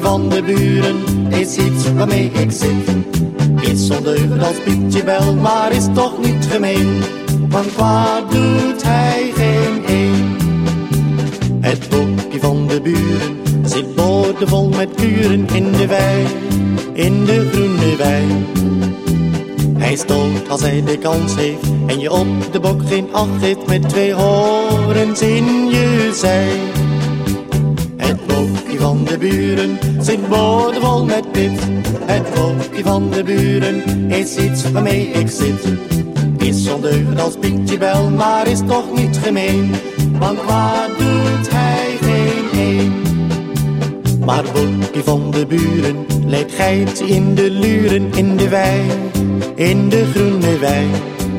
van de buren is iets waarmee ik zit. Is ondeugend als Pietje wel, maar is toch niet gemeen. Want kwaad doet hij geen een. Het bokje van de buren zit boordevol met kuren in de wei, in de groene wei. Hij stoot als hij de kans heeft en je op de bok geen acht geeft met 2 horens in je zij. Het bokje van de buren zit boordevol met pit. Het bokje van de buren is iets waarmee ik zit. Is ondeugend als Pietje wel, maar is toch niet gemeen. Want kwaad doet hij geen een. Maar bokje van de buren lijkt geit in de luren in de wei, in de groene wei.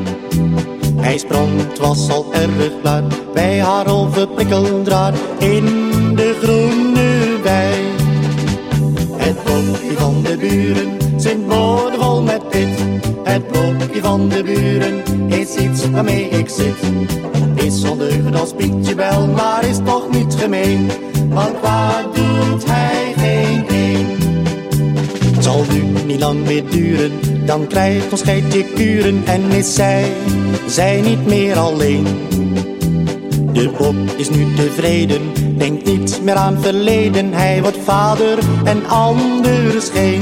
Hij sprong, het was al erg laat, bij haar over prikkeldraad in de groene wei. Het bokje van de buren zit boordevol met pit. Het bokje van de buren is iets waarmee ik zit. Is ondeugend als Pietje wel, maar is toch niet gemeen. Want kwaad doet hij geen een. Het zal nu niet lang meer duren, dan krijgt ons geitje kuren en is zij niet meer alleen. De bok is nu tevreden, denkt niet meer aan verleden. Hij wordt vader en anders geen.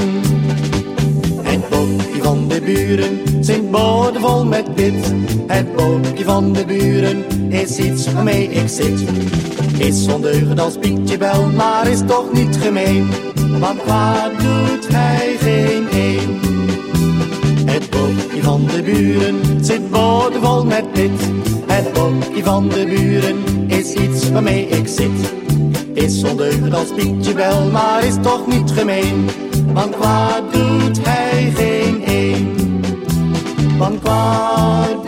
Het bokje van de buren zit boordevol met pit. Het bokje van de buren is iets waarmee ik zit. Is ondeugend als Pietje wel, maar is toch niet gemeen. Want kwaad doet hij geen een. Het bokje van de buren zit boordevol met pit. Het bokje van de buren is iets waarmee ik zit. Is ondeugend als Pietje wel, maar is toch niet gemeen. Want kwaad doet hij geen een. Want kwaad